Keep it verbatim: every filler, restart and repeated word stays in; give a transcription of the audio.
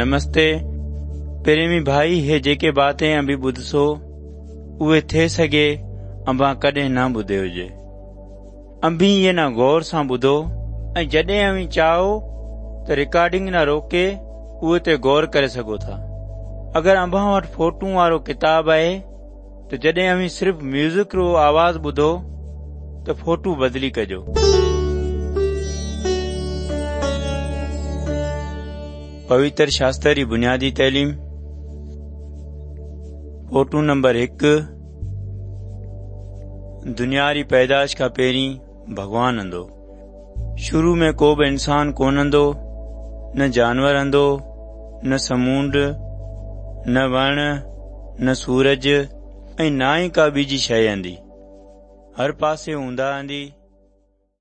नमस्ते। प्रेमी भाई, हे जेके बातें अभी ॿुधसो उहे थे सघे अंबा कॾहिं न ॿुधे हुजे। अंबी इहे न गौर सां ॿुधो ऐं जॾहिं अवी चाहो त रिकॉर्डिंग न रोके उहे ते गौर करे सघो था। अगर अंबा वटि फोटू वारो किताब आहे त जॾहिं अवी सिर्फ़ म्यूज़िक रो आवाज़ ॿुधो त फोटू बदली कजो। पवित्र शास्त्र की बुनियादी तैलीम। फोटू नंबर एक। दुनिया री पैदाश का पेरी भगवान अंदो। शुरू में को भी इंसान कोन अंदो, न जानवर अंदो, न समुंड, न वण, न सूरज ऐं ना ही का बीजी शय अंदी। हर पासे हूंदा अंदी